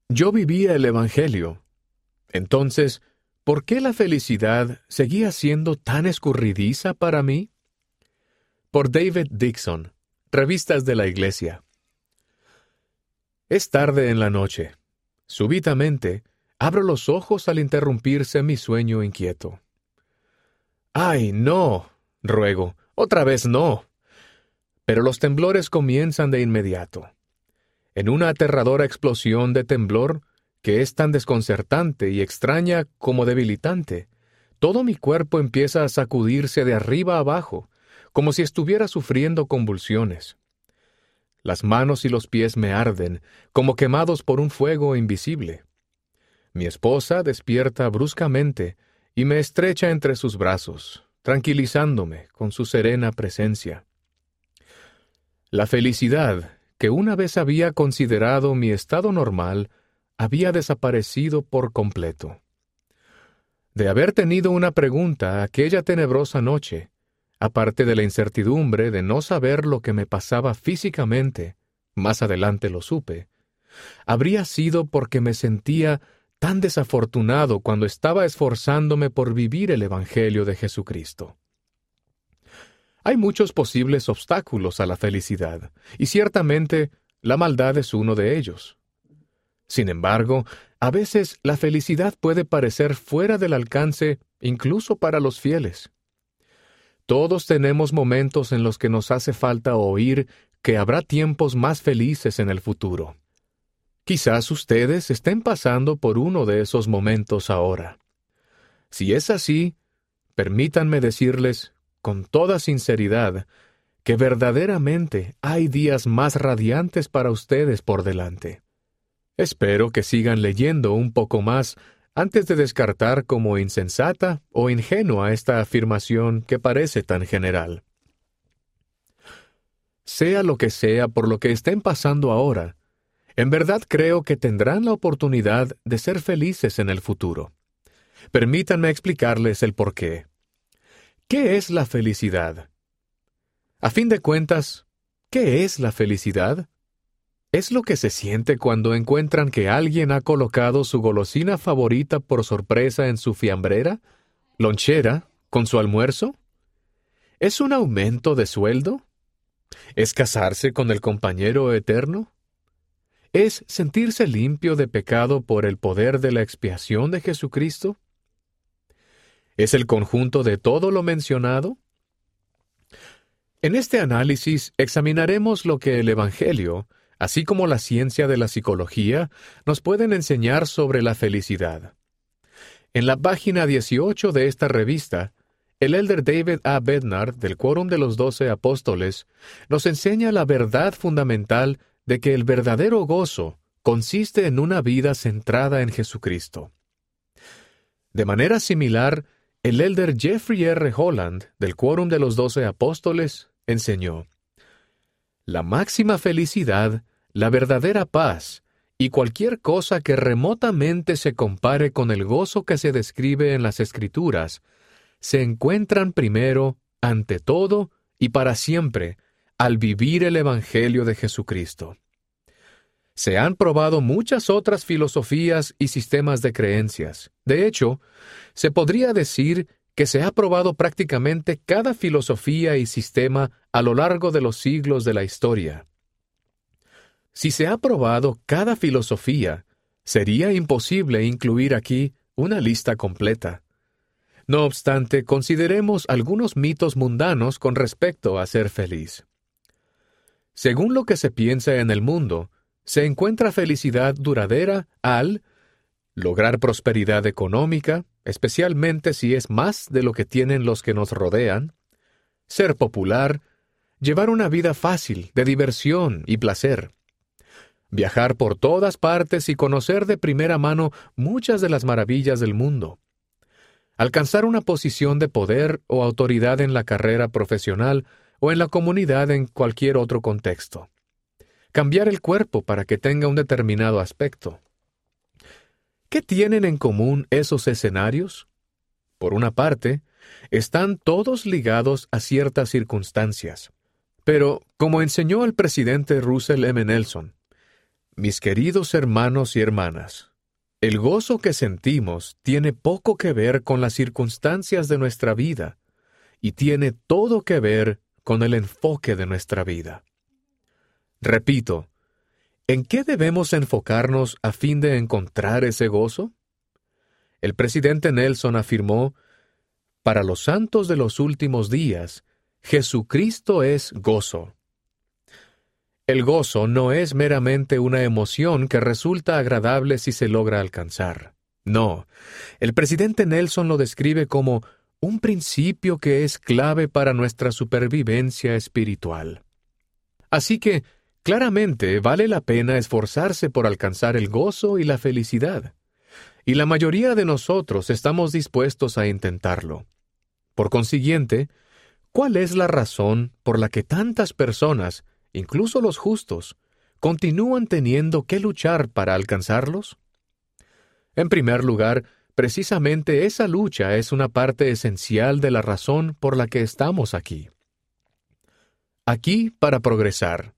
Yo vivía el Evangelio. Entonces, ¿por qué la felicidad seguía siendo tan escurridiza para mí? Por David Dixon, Revistas de la Iglesia. Es tarde en la noche. Súbitamente, abro los ojos al interrumpirse mi sueño inquieto. ¡Ay, no!, ruego, otra vez no. Pero los temblores comienzan de inmediato. En una aterradora explosión de temblor, que es tan desconcertante y extraña como debilitante, todo mi cuerpo empieza a sacudirse de arriba a abajo, como si estuviera sufriendo convulsiones. Las manos y los pies me arden, como quemados por un fuego invisible. Mi esposa despierta bruscamente y me estrecha entre sus brazos, tranquilizándome con su serena presencia. La felicidad, que una vez había considerado mi estado normal, había desaparecido por completo. De haber tenido una pregunta aquella tenebrosa noche, aparte de la incertidumbre de no saber lo que me pasaba físicamente, más adelante lo supe, habría sido porque me sentía tan desafortunado cuando estaba esforzándome por vivir el Evangelio de Jesucristo. Hay muchos posibles obstáculos a la felicidad, y ciertamente la maldad es uno de ellos. Sin embargo, a veces la felicidad puede parecer fuera del alcance incluso para los fieles. Todos tenemos momentos en los que nos hace falta oír que habrá tiempos más felices en el futuro. Quizás ustedes estén pasando por uno de esos momentos ahora. Si es así, permítanme decirles, con toda sinceridad, que verdaderamente hay días más radiantes para ustedes por delante. Espero que sigan leyendo un poco más antes de descartar como insensata o ingenua esta afirmación que parece tan general. Sea lo que sea por lo que estén pasando ahora, en verdad creo que tendrán la oportunidad de ser felices en el futuro. Permítanme explicarles el porqué. ¿Qué es la felicidad? A fin de cuentas, ¿qué es la felicidad? ¿Es lo que se siente cuando encuentran que alguien ha colocado su golosina favorita por sorpresa en su fiambrera, lonchera, con su almuerzo? ¿Es un aumento de sueldo? ¿Es casarse con el compañero eterno? ¿Es sentirse limpio de pecado por el poder de la expiación de Jesucristo? ¿Es el conjunto de todo lo mencionado? En este análisis examinaremos lo que el Evangelio, así como la ciencia de la psicología, nos pueden enseñar sobre la felicidad. En la página 18 de esta revista, el elder David A. Bednar, del Quórum de los 12 Apóstoles, nos enseña la verdad fundamental de que el verdadero gozo consiste en una vida centrada en Jesucristo. De manera similar, el elder Jeffrey R. Holland, del Quórum de los 12 Apóstoles, enseñó: la máxima felicidad, la verdadera paz, y cualquier cosa que remotamente se compare con el gozo que se describe en las Escrituras, se encuentran primero, ante todo y para siempre, al vivir el Evangelio de Jesucristo. Se han probado muchas otras filosofías y sistemas de creencias. De hecho, se podría decir que se ha probado prácticamente cada filosofía y sistema a lo largo de los siglos de la historia. Si se ha probado cada filosofía, sería imposible incluir aquí una lista completa. No obstante, consideremos algunos mitos mundanos con respecto a ser feliz. Según lo que se piensa en el mundo, se encuentra felicidad duradera al lograr prosperidad económica, especialmente si es más de lo que tienen los que nos rodean, ser popular, llevar una vida fácil, de diversión y placer, viajar por todas partes y conocer de primera mano muchas de las maravillas del mundo, alcanzar una posición de poder o autoridad en la carrera profesional o en la comunidad en cualquier otro contexto, cambiar el cuerpo para que tenga un determinado aspecto. ¿Qué tienen en común esos escenarios? Por una parte, están todos ligados a ciertas circunstancias. Pero, como enseñó el presidente Russell M. Nelson, Mis queridos hermanos y hermanas, el gozo que sentimos tiene poco que ver con las circunstancias de nuestra vida y tiene todo que ver con el enfoque de nuestra vida. Repito, ¿en qué debemos enfocarnos a fin de encontrar ese gozo? El presidente Nelson afirmó: para los santos de los últimos días, Jesucristo es gozo. El gozo no es meramente una emoción que resulta agradable si se logra alcanzar. No, el presidente Nelson lo describe como un principio que es clave para nuestra supervivencia espiritual. Así que, claramente, vale la pena esforzarse por alcanzar el gozo y la felicidad. Y la mayoría de nosotros estamos dispuestos a intentarlo. Por consiguiente, ¿cuál es la razón por la que tantas personas, incluso los justos, continúan teniendo que luchar para alcanzarlos? En primer lugar, precisamente esa lucha es una parte esencial de la razón por la que estamos aquí. Aquí para progresar.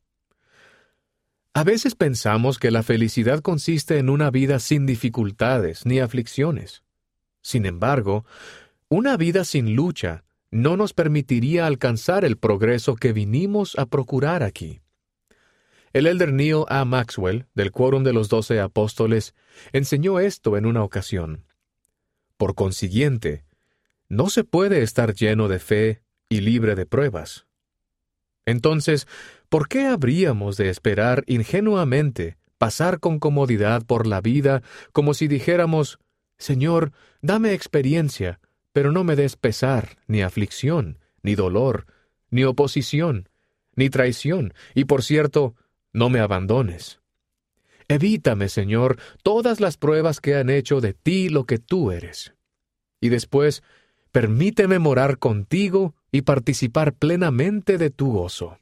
A veces pensamos que la felicidad consiste en una vida sin dificultades ni aflicciones. Sin embargo, una vida sin lucha no nos permitiría alcanzar el progreso que vinimos a procurar aquí. El elder Neal A. Maxwell, del Quórum de los 12 Apóstoles, enseñó esto en una ocasión. Por consiguiente, no se puede estar lleno de fe y libre de pruebas. Entonces, ¿por qué habríamos de esperar ingenuamente pasar con comodidad por la vida como si dijéramos: Señor, dame experiencia, pero no me des pesar, ni aflicción, ni dolor, ni oposición, ni traición, y por cierto, no me abandones? Evítame, Señor, todas las pruebas que han hecho de ti lo que tú eres. Y después, permíteme morar contigo y participar plenamente de tu gozo.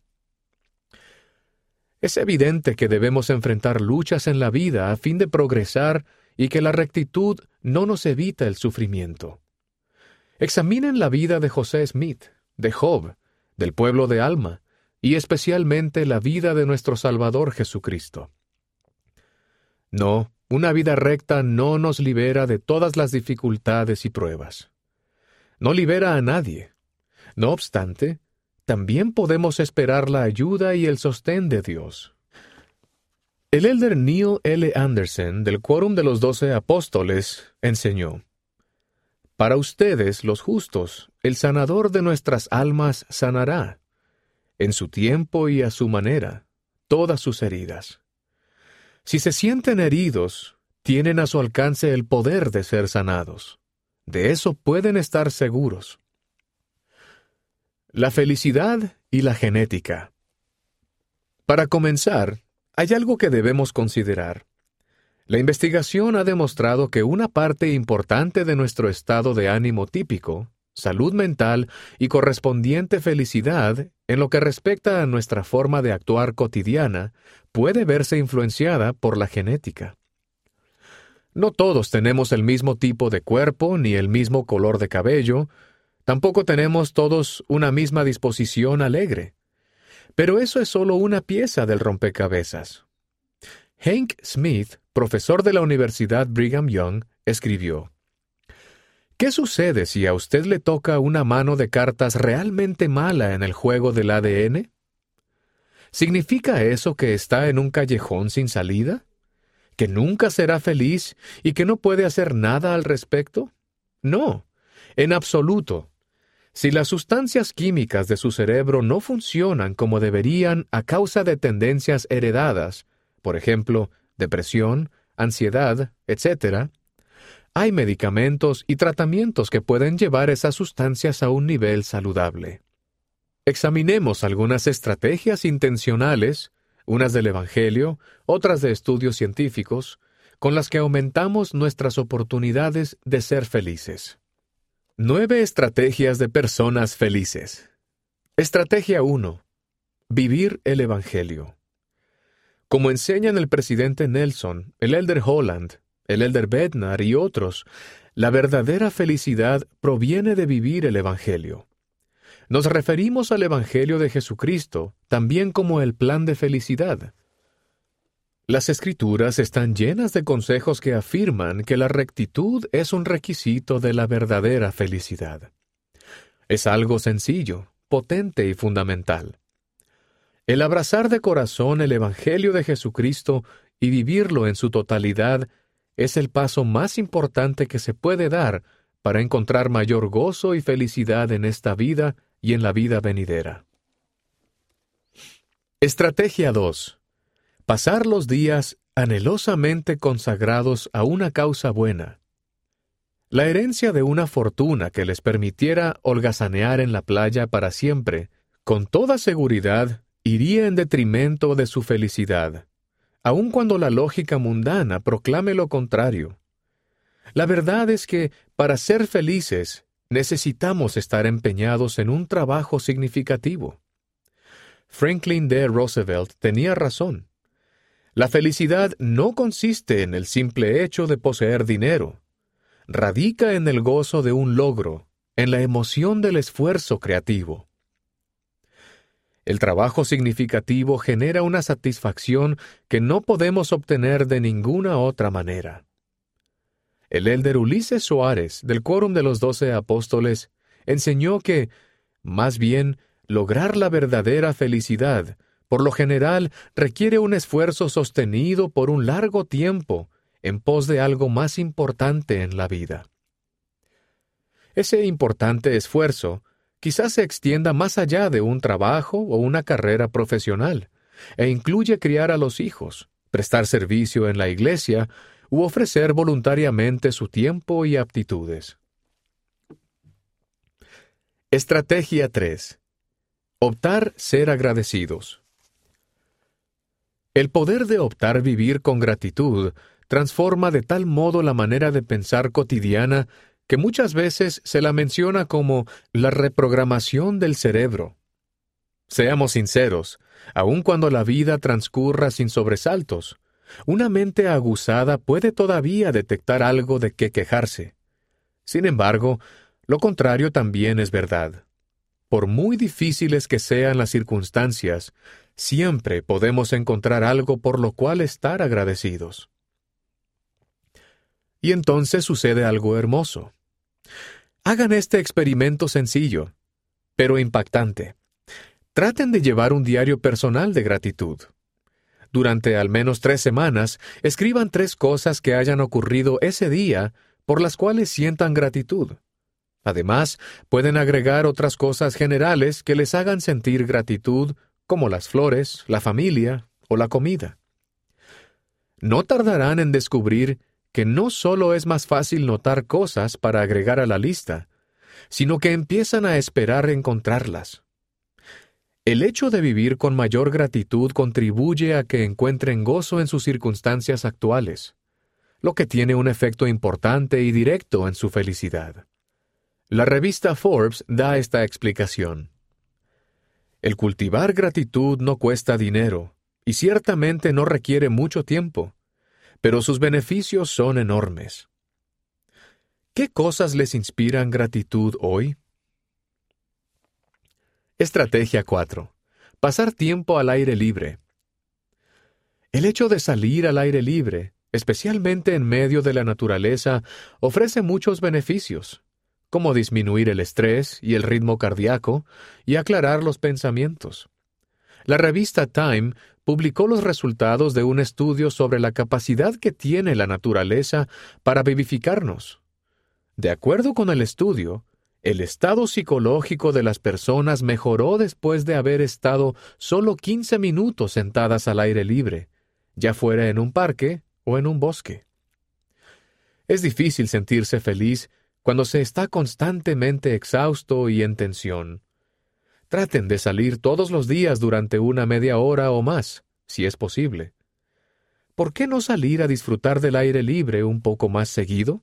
Es evidente que debemos enfrentar luchas en la vida a fin de progresar y que la rectitud no nos evita el sufrimiento. Examinen la vida de José Smith, de Job, del pueblo de Alma, y especialmente la vida de nuestro Salvador Jesucristo. No, una vida recta no nos libera de todas las dificultades y pruebas. No libera a nadie. No obstante, también podemos esperar la ayuda y el sostén de Dios. El elder Neal L. Anderson, del Quórum de los 12 Apóstoles, enseñó: para ustedes, los justos, el sanador de nuestras almas sanará, en su tiempo y a su manera, todas sus heridas. Si se sienten heridos, tienen a su alcance el poder de ser sanados. De eso pueden estar seguros. La felicidad y la genética. Para comenzar, hay algo que debemos considerar. La investigación ha demostrado que una parte importante de nuestro estado de ánimo típico, salud mental y correspondiente felicidad en lo que respecta a nuestra forma de actuar cotidiana puede verse influenciada por la genética. No todos tenemos el mismo tipo de cuerpo ni el mismo color de cabello, tampoco tenemos todos una misma disposición alegre. Pero eso es solo una pieza del rompecabezas. Hank Smith, profesor de la Universidad Brigham Young, escribió: ¿qué sucede si a usted le toca una mano de cartas realmente mala en el juego del ADN? ¿Significa eso que está en un callejón sin salida? ¿Que nunca será feliz y que no puede hacer nada al respecto? No, en absoluto. Si las sustancias químicas de su cerebro no funcionan como deberían a causa de tendencias heredadas, por ejemplo, depresión, ansiedad, etc., hay medicamentos y tratamientos que pueden llevar esas sustancias a un nivel saludable. Examinemos algunas estrategias intencionales, unas del Evangelio, otras de estudios científicos, con las que aumentamos nuestras oportunidades de ser felices. 9 estrategias de personas felices. Estrategia 1. Vivir el Evangelio. Como enseñan el presidente Nelson, el elder Holland, el elder Bednar y otros, la verdadera felicidad proviene de vivir el Evangelio. Nos referimos al Evangelio de Jesucristo también como el plan de felicidad. Las Escrituras están llenas de consejos que afirman que la rectitud es un requisito de la verdadera felicidad. Es algo sencillo, potente y fundamental. El abrazar de corazón el Evangelio de Jesucristo y vivirlo en su totalidad es el paso más importante que se puede dar para encontrar mayor gozo y felicidad en esta vida y en la vida venidera. Estrategia 2. Pasar los días anhelosamente consagrados a una causa buena. La herencia de una fortuna que les permitiera holgazanear en la playa para siempre, con toda seguridad, iría en detrimento de su felicidad, aun cuando la lógica mundana proclame lo contrario. La verdad es que, para ser felices, necesitamos estar empeñados en un trabajo significativo. Franklin D. Roosevelt tenía razón. La felicidad no consiste en el simple hecho de poseer dinero. Radica en el gozo de un logro, en la emoción del esfuerzo creativo. El trabajo significativo genera una satisfacción que no podemos obtener de ninguna otra manera. El elder Ulises Soares, del Quórum de los 12 Apóstoles, enseñó que, más bien, lograr la verdadera felicidad, por lo general, requiere un esfuerzo sostenido por un largo tiempo en pos de algo más importante en la vida. Ese importante esfuerzo quizás se extienda más allá de un trabajo o una carrera profesional, e incluye criar a los hijos, prestar servicio en la iglesia u ofrecer voluntariamente su tiempo y aptitudes. Estrategia 3. Optar ser agradecidos. El poder de optar vivir con gratitud transforma de tal modo la manera de pensar cotidiana que muchas veces se la menciona como la reprogramación del cerebro. Seamos sinceros, aun cuando la vida transcurra sin sobresaltos, una mente aguzada puede todavía detectar algo de qué quejarse. Sin embargo, lo contrario también es verdad. Por muy difíciles que sean las circunstancias, siempre podemos encontrar algo por lo cual estar agradecidos. Y entonces sucede algo hermoso. Hagan este experimento sencillo, pero impactante. Traten de llevar un diario personal de gratitud. Durante al menos 3 semanas, escriban 3 cosas que hayan ocurrido ese día por las cuales sientan gratitud. Además, pueden agregar otras cosas generales que les hagan sentir gratitud, como las flores, la familia o la comida. No tardarán en descubrir que no solo es más fácil notar cosas para agregar a la lista, sino que empiezan a esperar encontrarlas. El hecho de vivir con mayor gratitud contribuye a que encuentren gozo en sus circunstancias actuales, lo que tiene un efecto importante y directo en su felicidad. La revista Forbes da esta explicación. El cultivar gratitud no cuesta dinero, y ciertamente no requiere mucho tiempo, pero sus beneficios son enormes. ¿Qué cosas les inspiran gratitud hoy? Estrategia 4. Pasar tiempo al aire libre. El hecho de salir al aire libre, especialmente en medio de la naturaleza, ofrece muchos beneficios, como disminuir el estrés y el ritmo cardíaco y aclarar los pensamientos. La revista Time publicó los resultados de un estudio sobre la capacidad que tiene la naturaleza para vivificarnos. De acuerdo con el estudio, el estado psicológico de las personas mejoró después de haber estado solo 15 minutos sentadas al aire libre, ya fuera en un parque o en un bosque. Es difícil sentirse feliz cuando se está constantemente exhausto y en tensión. Traten de salir todos los días durante una media hora o más, si es posible. ¿Por qué no salir a disfrutar del aire libre un poco más seguido?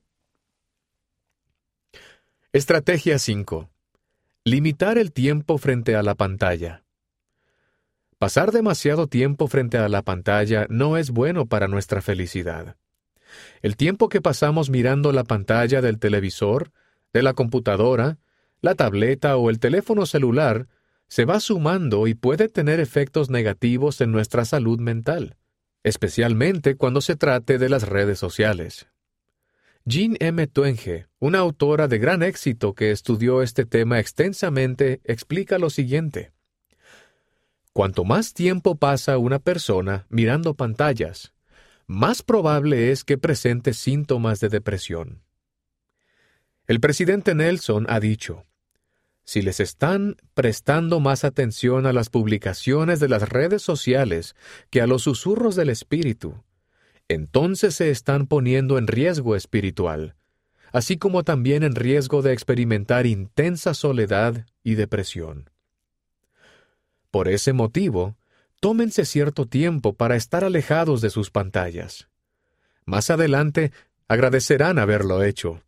Estrategia 5. Limitar el tiempo frente a la pantalla. Pasar demasiado tiempo frente a la pantalla no es bueno para nuestra felicidad. El tiempo que pasamos mirando la pantalla del televisor, de la computadora, la tableta o el teléfono celular se va sumando y puede tener efectos negativos en nuestra salud mental, especialmente cuando se trate de las redes sociales. Jean M. Twenge, una autora de gran éxito que estudió este tema extensamente, explica lo siguiente. Cuanto más tiempo pasa una persona mirando pantallas, más probable es que presente síntomas de depresión. El presidente Nelson ha dicho, si les están prestando más atención a las publicaciones de las redes sociales que a los susurros del espíritu, entonces se están poniendo en riesgo espiritual, así como también en riesgo de experimentar intensa soledad y depresión. Por ese motivo, tómense cierto tiempo para estar alejados de sus pantallas. Más adelante, agradecerán haberlo hecho.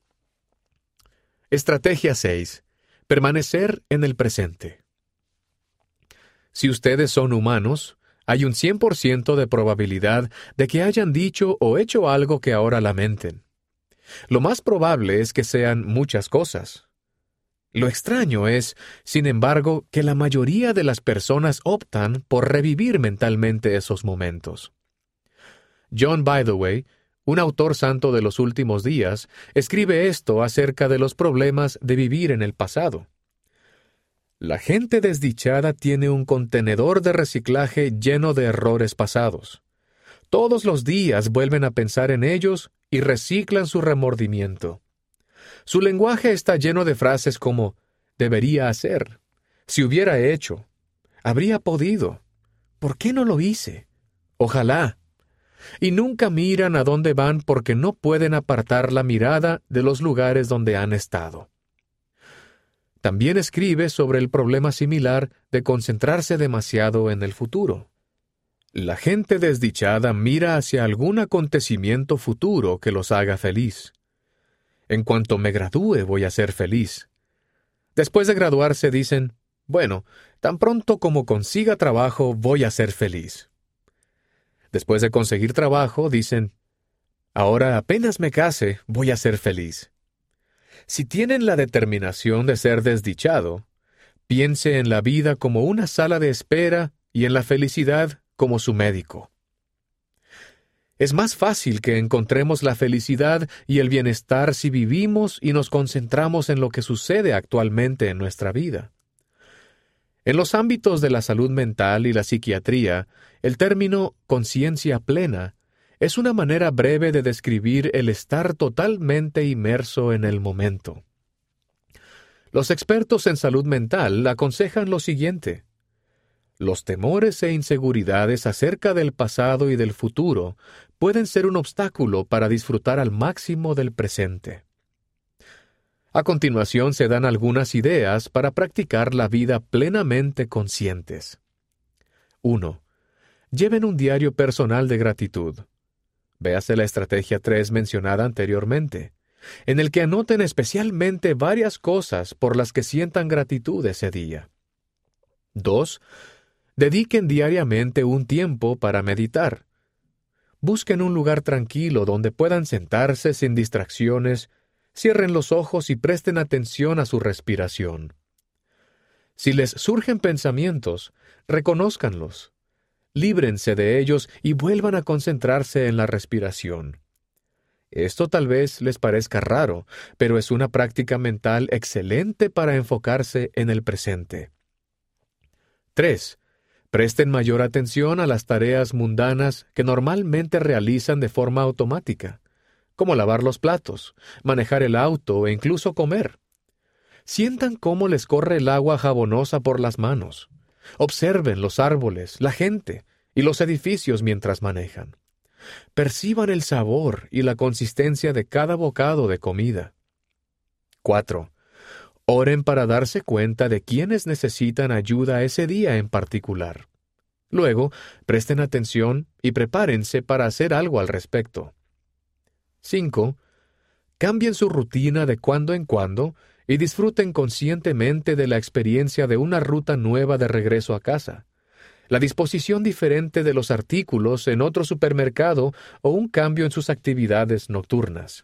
Estrategia 6. Permanecer en el presente. Si ustedes son humanos, hay un 100% de probabilidad de que hayan dicho o hecho algo que ahora lamenten. Lo más probable es que sean muchas cosas. Lo extraño es, sin embargo, que la mayoría de las personas optan por revivir mentalmente esos momentos. John Bytheway, un autor santo de los últimos días, escribe esto acerca de los problemas de vivir en el pasado. La gente desdichada tiene un contenedor de reciclaje lleno de errores pasados. Todos los días vuelven a pensar en ellos y reciclan su remordimiento. Su lenguaje está lleno de frases como «debería hacer», «si hubiera hecho», «habría podido», «¿por qué no lo hice?», «ojalá». Y nunca miran a dónde van porque no pueden apartar la mirada de los lugares donde han estado. También escribe sobre el problema similar de concentrarse demasiado en el futuro. La gente desdichada mira hacia algún acontecimiento futuro que los haga feliz. En cuanto me gradúe voy a ser feliz. Después de graduarse dicen, bueno, tan pronto como consiga trabajo voy a ser feliz. Después de conseguir trabajo dicen, ahora apenas me case voy a ser feliz. Si tienen la determinación de ser desdichado, piense en la vida como una sala de espera y en la felicidad como su médico. Es más fácil que encontremos la felicidad y el bienestar si vivimos y nos concentramos en lo que sucede actualmente en nuestra vida. En los ámbitos de la salud mental y la psiquiatría, el término conciencia plena es una manera breve de describir el estar totalmente inmerso en el momento. Los expertos en salud mental aconsejan lo siguiente. Los temores e inseguridades acerca del pasado y del futuro pueden ser un obstáculo para disfrutar al máximo del presente. A continuación se dan algunas ideas para practicar la vida plenamente conscientes. 1. Lleven un diario personal de gratitud. Véase la estrategia 3 mencionada anteriormente, en el que anoten especialmente varias cosas por las que sientan gratitud ese día. 2. Dediquen diariamente un tiempo para meditar. Busquen un lugar tranquilo donde puedan sentarse sin distracciones, cierren los ojos y presten atención a su respiración. Si les surgen pensamientos, reconózcanlos. Líbrense de ellos y vuelvan a concentrarse en la respiración. Esto tal vez les parezca raro, pero es una práctica mental excelente para enfocarse en el presente. 3. Presten mayor atención a las tareas mundanas que normalmente realizan de forma automática, como lavar los platos, manejar el auto e incluso comer. Sientan cómo les corre el agua jabonosa por las manos. Observen los árboles, la gente y los edificios mientras manejan. Perciban el sabor y la consistencia de cada bocado de comida. 4. Oren para darse cuenta de quiénes necesitan ayuda ese día en particular. Luego, presten atención y prepárense para hacer algo al respecto. 5. Cambien su rutina de cuando en cuando y disfruten conscientemente de la experiencia de una ruta nueva de regreso a casa, la disposición diferente de los artículos en otro supermercado o un cambio en sus actividades nocturnas.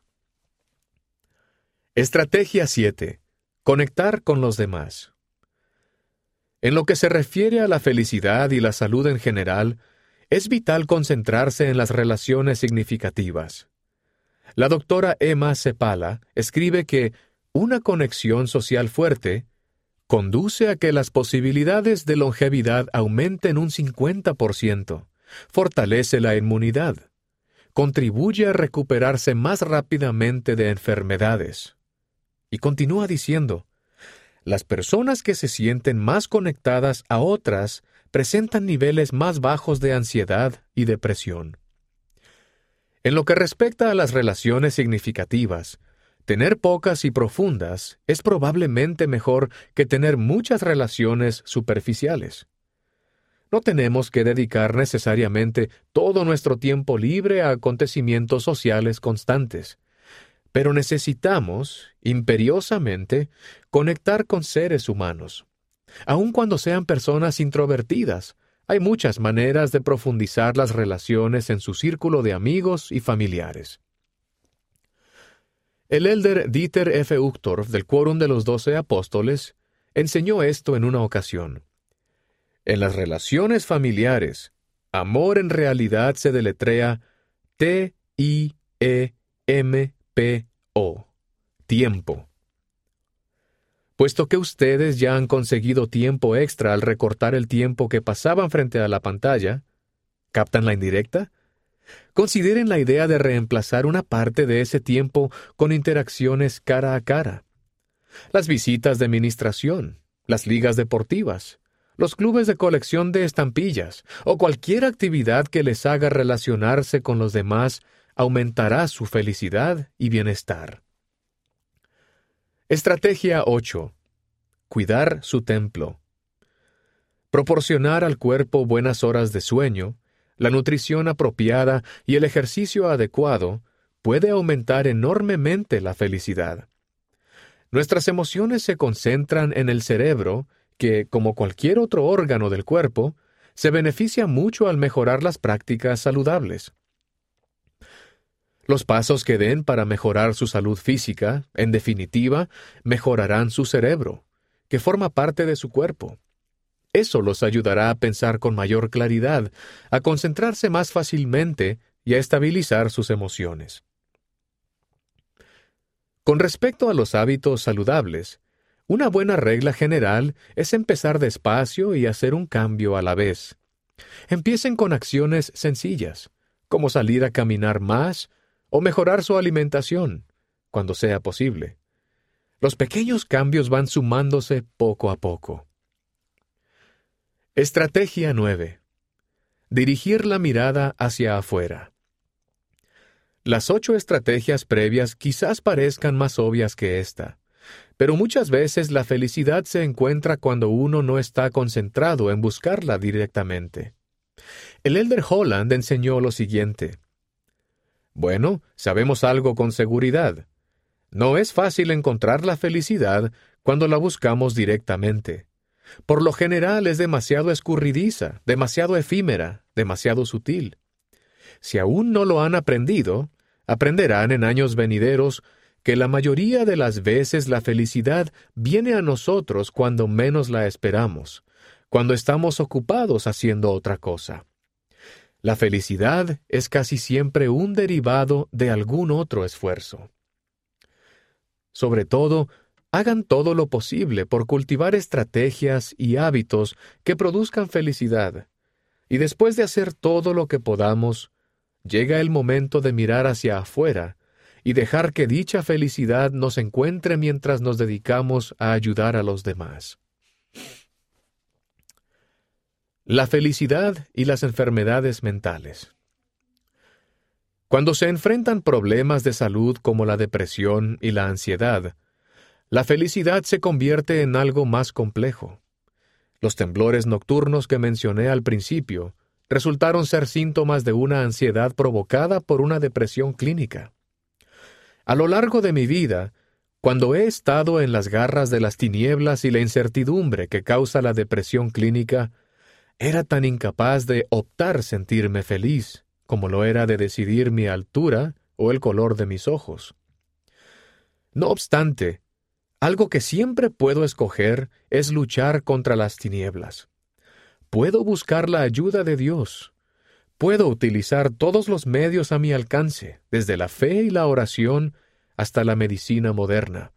Estrategia 7. Conectar con los demás. En lo que se refiere a la felicidad y la salud en general, Es vital concentrarse en las relaciones significativas. La doctora Emma Cepala escribe que una conexión social fuerte conduce a que las posibilidades de longevidad aumenten un 50%, fortalece la inmunidad, contribuye a recuperarse más rápidamente de enfermedades. Y continúa diciendo, las personas que se sienten más conectadas a otras presentan niveles más bajos de ansiedad y depresión. En lo que respecta a las relaciones significativas, tener pocas y profundas es probablemente mejor que tener muchas relaciones superficiales. No tenemos que dedicar necesariamente todo nuestro tiempo libre a acontecimientos sociales constantes, pero necesitamos, imperiosamente, conectar con seres humanos. Aun cuando sean personas introvertidas, hay muchas maneras de profundizar las relaciones en su círculo de amigos y familiares. El elder Dieter F. Uchtdorf, del Quórum de los 12 Apóstoles, enseñó esto en una ocasión. En las relaciones familiares, amor en realidad se deletrea T-I-E-M-P-O, tiempo. Puesto que ustedes ya han conseguido tiempo extra al recortar el tiempo que pasaban frente a la pantalla, ¿captan la indirecta? Consideren la idea de reemplazar una parte de ese tiempo con interacciones cara a cara. Las visitas de ministración, las ligas deportivas, los clubes de colección de estampillas o cualquier actividad que les haga relacionarse con los demás aumentará su felicidad y bienestar. Estrategia 8. Cuidar su templo. Proporcionar al cuerpo buenas horas de sueño, la nutrición apropiada y el ejercicio adecuado puede aumentar enormemente la felicidad. Nuestras emociones se concentran en el cerebro, que, como cualquier otro órgano del cuerpo, se beneficia mucho al mejorar las prácticas saludables. Los pasos que den para mejorar su salud física, en definitiva, mejorarán su cerebro, que forma parte de su cuerpo. Eso los ayudará a pensar con mayor claridad, a concentrarse más fácilmente y a estabilizar sus emociones. Con respecto a los hábitos saludables, una buena regla general es empezar despacio y hacer un cambio a la vez. Empiecen con acciones sencillas, como salir a caminar más o mejorar su alimentación, cuando sea posible. Los pequeños cambios van sumándose poco a poco. Estrategia 9. Dirigir la mirada hacia afuera. Las 8 estrategias previas quizás parezcan más obvias que esta, pero muchas veces la felicidad se encuentra cuando uno no está concentrado en buscarla directamente. El elder Holland enseñó lo siguiente. Bueno, sabemos algo con seguridad. No es fácil encontrar la felicidad cuando la buscamos directamente. Por lo general es demasiado escurridiza, demasiado efímera, demasiado sutil. Si aún no lo han aprendido, aprenderán en años venideros que la mayoría de las veces la felicidad viene a nosotros cuando menos la esperamos, cuando estamos ocupados haciendo otra cosa. La felicidad es casi siempre un derivado de algún otro esfuerzo. Sobre todo, hagan todo lo posible por cultivar estrategias y hábitos que produzcan felicidad. Y después de hacer todo lo que podamos, llega el momento de mirar hacia afuera y dejar que dicha felicidad nos encuentre mientras nos dedicamos a ayudar a los demás. La felicidad y las enfermedades mentales. Cuando se enfrentan problemas de salud como la depresión y la ansiedad, la felicidad se convierte en algo más complejo. Los temblores nocturnos que mencioné al principio resultaron ser síntomas de una ansiedad provocada por una depresión clínica. A lo largo de mi vida, cuando he estado en las garras de las tinieblas y la incertidumbre que causa la depresión clínica, era tan incapaz de optar sentirme feliz como lo era de decidir mi altura o el color de mis ojos. No obstante, algo que siempre puedo escoger es luchar contra las tinieblas. Puedo buscar la ayuda de Dios. Puedo utilizar todos los medios a mi alcance, desde la fe y la oración hasta la medicina moderna.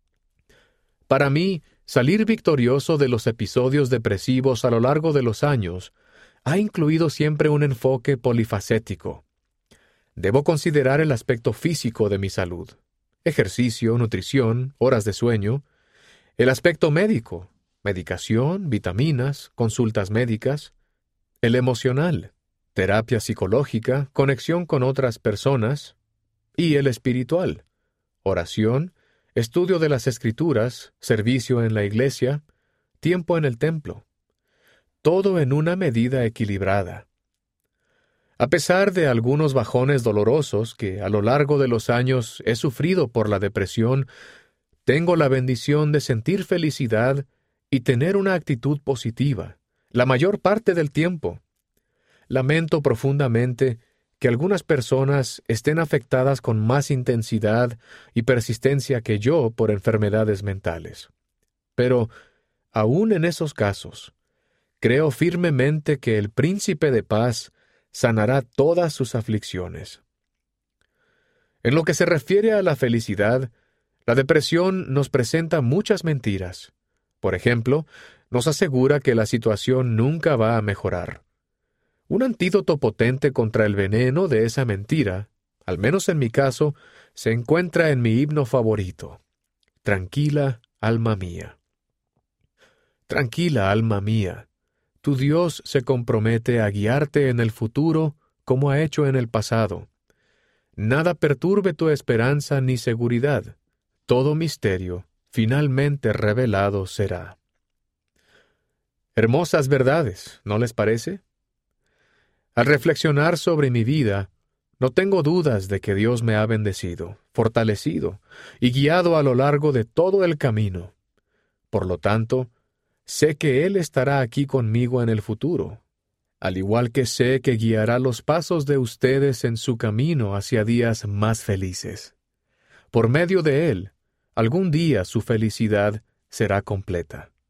Para mí, salir victorioso de los episodios depresivos a lo largo de los años ha incluido siempre un enfoque polifacético. Debo considerar el aspecto físico de mi salud: ejercicio, nutrición, horas de sueño; el aspecto médico: medicación, vitaminas, consultas médicas; el emocional: terapia psicológica, conexión con otras personas; y el espiritual: oración, estudio de las Escrituras, servicio en la iglesia, tiempo en el templo. Todo en una medida equilibrada. A pesar de algunos bajones dolorosos que a lo largo de los años he sufrido por la depresión, tengo la bendición de sentir felicidad y tener una actitud positiva la mayor parte del tiempo. Lamento profundamente que algunas personas estén afectadas con más intensidad y persistencia que yo por enfermedades mentales. Pero, aún en esos casos, creo firmemente que el Príncipe de Paz sanará todas sus aflicciones. En lo que se refiere a la felicidad, la depresión nos presenta muchas mentiras. Por ejemplo, nos asegura que la situación nunca va a mejorar. Un antídoto potente contra el veneno de esa mentira, al menos en mi caso, se encuentra en mi himno favorito: Tranquila, alma mía. Tranquila, alma mía. Tu Dios se compromete a guiarte en el futuro como ha hecho en el pasado. Nada perturbe tu esperanza ni seguridad. Todo misterio finalmente revelado será. Hermosas verdades, ¿no les parece? Al reflexionar sobre mi vida, no tengo dudas de que Dios me ha bendecido, fortalecido y guiado a lo largo de todo el camino. Por lo tanto, sé que Él estará aquí conmigo en el futuro, al igual que sé que guiará los pasos de ustedes en su camino hacia días más felices. Por medio de Él, algún día su felicidad será completa.